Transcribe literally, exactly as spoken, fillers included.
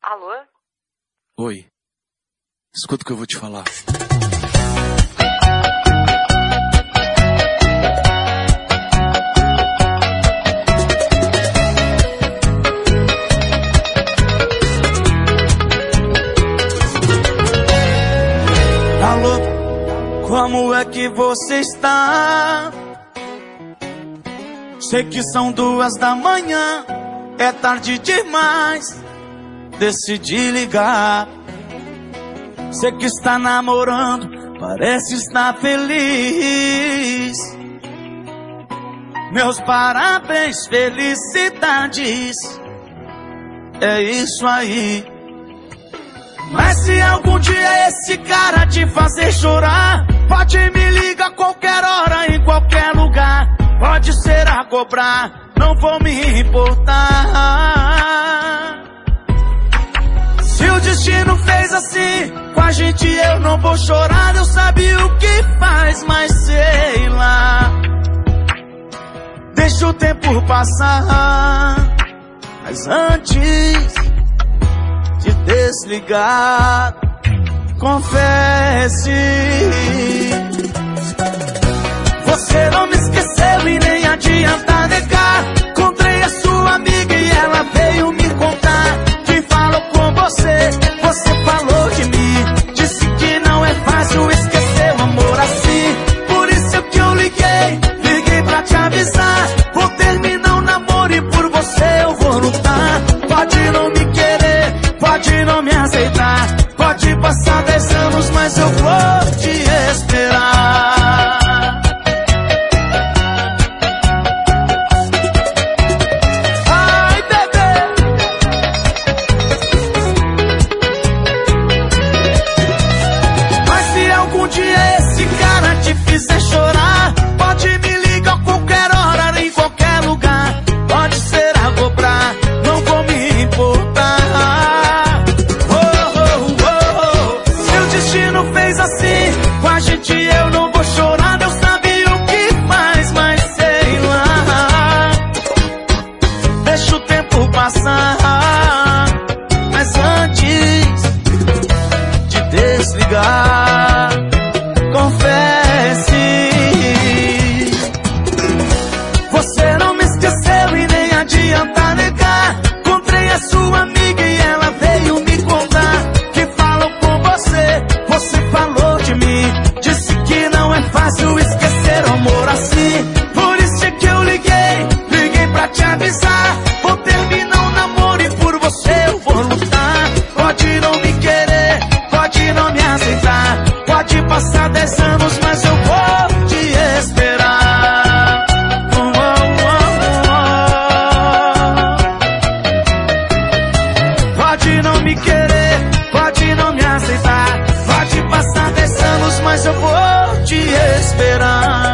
Alô? Oi. Escuta o que eu vou te falar. Alô, como é que você está? Sei que são duas da manhã, é tarde demais. Decidi ligar. Sei que está namorando, parece estar feliz. Meus parabéns, felicidades. É isso aí. Mas se algum dia esse cara te fazer chorar, pode me ligar qualquer hora, em qualquer lugar. Pode ser a cobrar, não vou me importar. Se o destino fez assim com a gente, eu não vou chorar. Eu sabia o que faz, mas sei lá. Deixa o tempo passar. Mas antes de desligar, confesse, você não me esqueceu e nem adianta negar. Encontrei a sua amiga e ela veio me contar que falou com você, você falou de mim. Disse que não é fácil esquecer o amor assim. Por isso que eu liguei, liguei pra te avisar. Vou terminar o namoro e por você eu vou lutar. Pode não me querer, pode não me aceitar, pode passar dez anos, mas eu vou te esperar. Ai, bebê. Mas se algum dia esse cara te fizer chorar, pode me ligar a qualquer hora, em qualquer lugar. Pode ser a cobrar, não vou me importar. Fez assim com a gente, eu não vou chorar. Eu sabia o que faz, mas sei lá. Deixa o tempo passar. Mas antes de desligar, confesse, você não me esqueceu e nem adianta negar. Encontrei a sua amiga e ela veio me contar que falou com você, você falou de mim. Disse que não é fácil esquecer o amor assim. Por isso é que eu liguei, liguei pra te avisar. Vou terminar o namoro e por você eu vou lutar. Pode não me querer, pode não me aceitar, pode passar dez anos, mas eu vou te esperar. Oh, oh, oh. Pode não me querer, pode não me aceitar, pode passar dez anos, mas eu vou te esperar.